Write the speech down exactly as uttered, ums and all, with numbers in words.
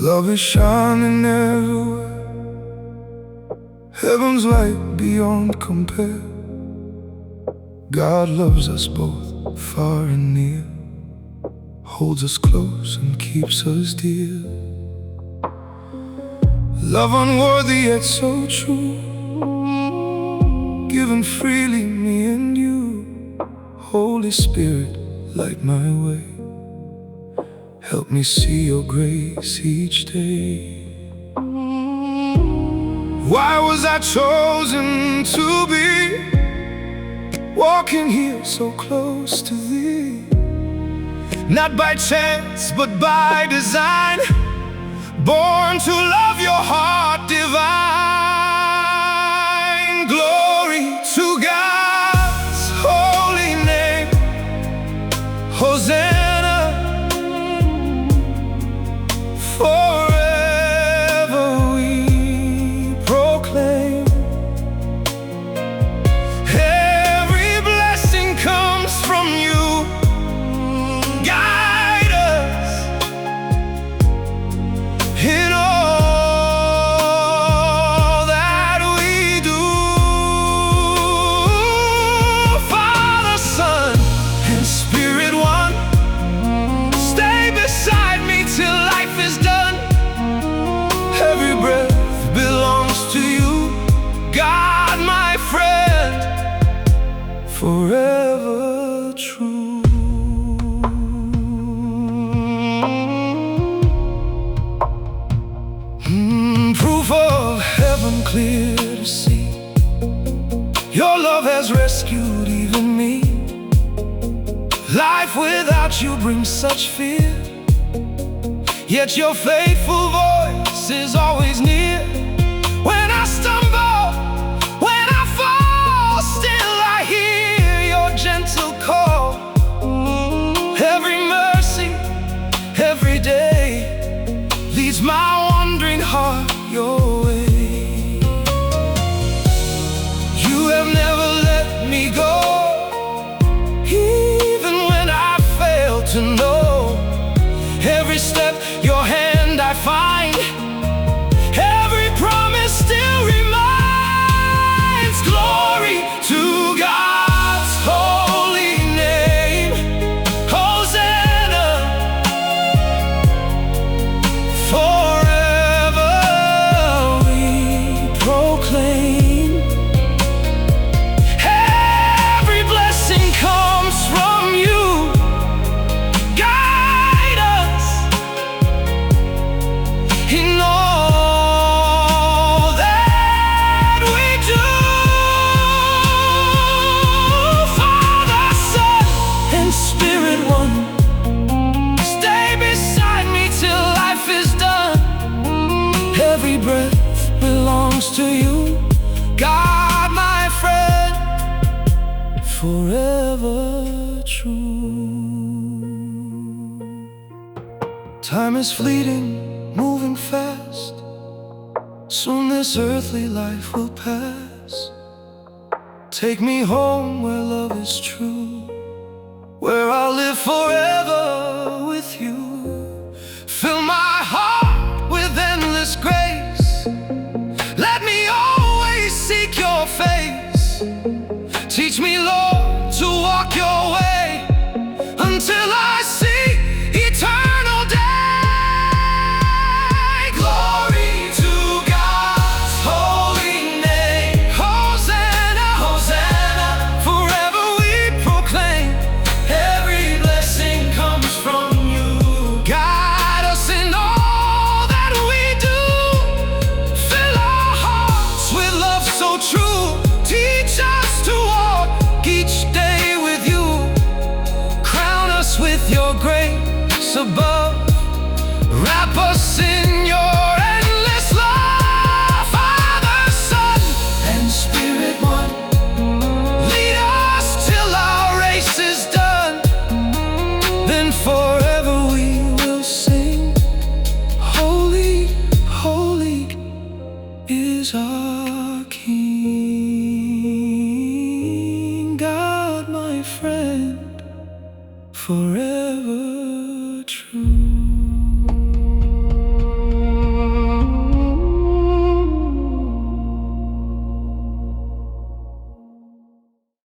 Love is shining everywhere, heaven's light beyond compare. God loves us both, far and near, holds us close and keeps us dear. Love unworthy yet so true, given freely, me and you. Holy Spirit, light my way, help me see your grace each day. Why was I chosen to be walking here so close to thee? Not by chance, but by design, born to love your heart divine. Glory to God's holy name, Hosanna. Forever we proclaim, every blessing comes from you. Guide us in all that we do. Father, Son, and Spirit one, stay beside me till life is done. Every breath belongs to you, God, my friend, forever true. Mm, proof of heaven clear to see, your love has rescued even me. Life without you brings such fear, yet your faithful voice is always near. When I stumble, when I fall, still I hear your gentle call. Every mercy, every day, leads my wandering heart your way. You have never let me go, even when I fail to know. Every step, your hand I find, every promise still reminds. Glory to God's holy name, Hosanna. Forever we proclaim, every blessing comes from you. In all that we do, Father, Son, and Spirit one, stay beside me till life is done. Every breath belongs to you, God, my friend, forever true. Time is fleeting, moving fast, soon this earthly life will pass. Take me home where love is true, where I'll live forever with you. Fill my heart with endless grace, let me always seek your face. Teach me, Lord, to walk your way until I see eternal day. With your grace above, wrap us in your endless love. Father, Son, and Spirit one, lead us till our race is done. Then forever we will sing, holy, holy is our King. God, my friend, forever true.